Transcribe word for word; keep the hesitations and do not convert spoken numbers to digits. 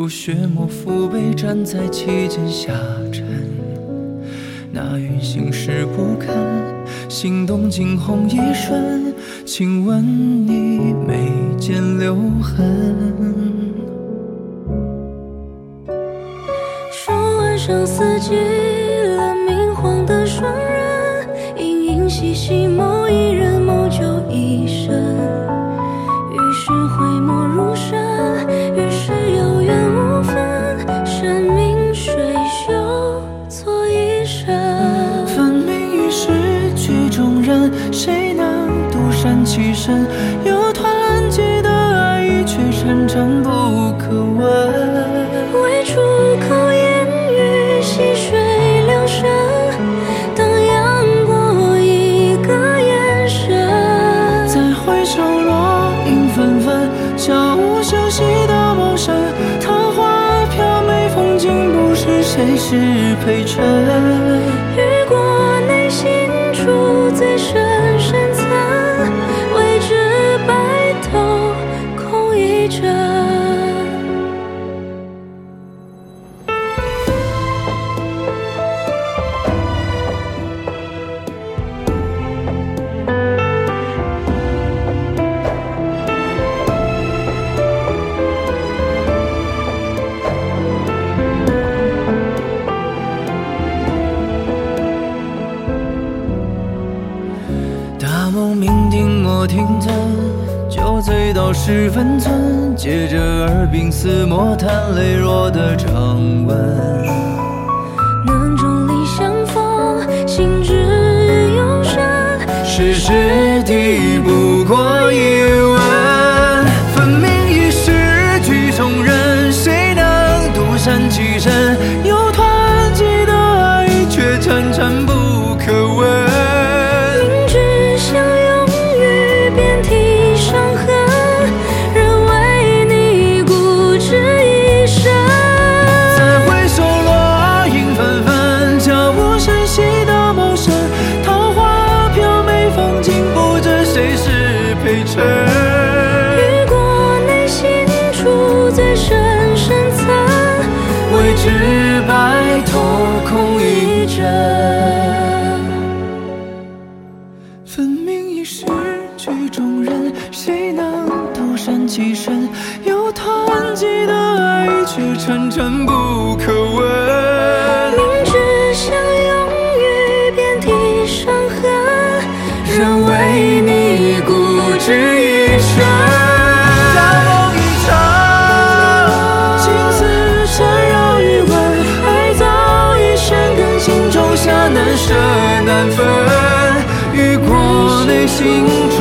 如血沫父辈站在其间下沉。那云行事不堪，心动惊鸿一瞬，请问你眉间留痕。 说晚上四季了，明晃的双人，盈盈细细某一人，某就一生。于是讳莫如深，于是有缘无分，山明水秀错一生。 分明已是曲中人，谁能独善其身？有团结的爱意，却沉沉不可闻。 为出口言语，细水流深，荡漾过一个眼神。 再回首落英纷纷，悄无声息的谋生。桃花飘美，风景不是谁是陪衬。 雨过内心处最深深层，未知白头空一枕。 大梦酩酊莫停顿，酒醉到十分寸，借着耳鬓厮磨，叹泪弱的掌纹。 能众里相逢，心之有深， 世事抵不过一吻。分明已是曲中人，谁能独善其身？有团结的爱意，却沉沉不可闻。 相拥于遍体伤痕，人为你固执一生。 再回首落英纷纷，悄无声息的谋生。桃花飘美，风景不知谁是陪衬。 雨过内心处最深深层， 未知白头空一枕。分明已是曲中人，谁能独善其身？有团结的爱意，却沉沉不可闻。 明知相拥于遍体伤痕， 人为你固执一生。大梦一场，情丝缠绕余温，爱早已深根，心中下难舍难分。雨过内心